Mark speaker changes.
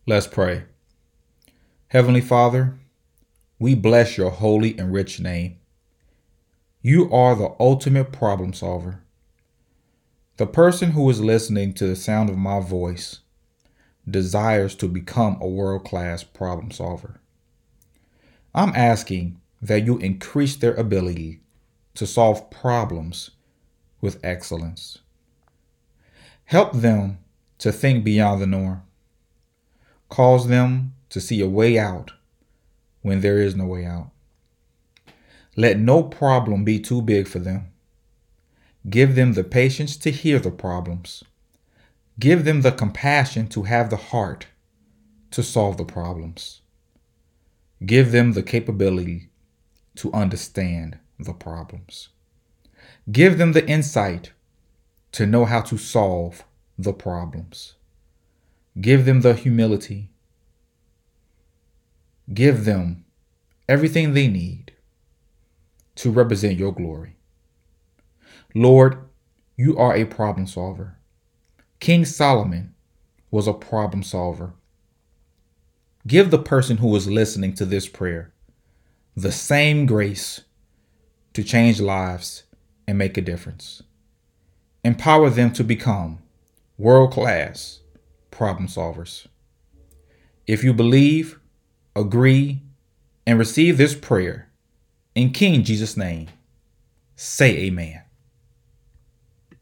Speaker 1: Let's pray. Heavenly Father, we bless your holy and rich name. You are the ultimate problem solver. The person who is listening to the sound of my voice desires to become a world-class problem solver. I'm asking that you increase their ability to solve problems with excellence. Help them to think beyond the norm. Cause them to see a way out when there is no way out. Let no problem be too big for them. Give them the patience to hear the problems. Give them the compassion to have the heart to solve the problems. Give them the capability to understand the problems. Give them the insight to know how to solve the problems. Give them the humility. Give them everything they need to represent your glory. Lord, you are a problem solver. King Solomon was a problem solver. Give the person who is listening to this prayer the same grace to change lives and make a difference. Empower them to become world-class problem solvers. If you believe, agree, and receive this prayer in King Jesus' name, say amen.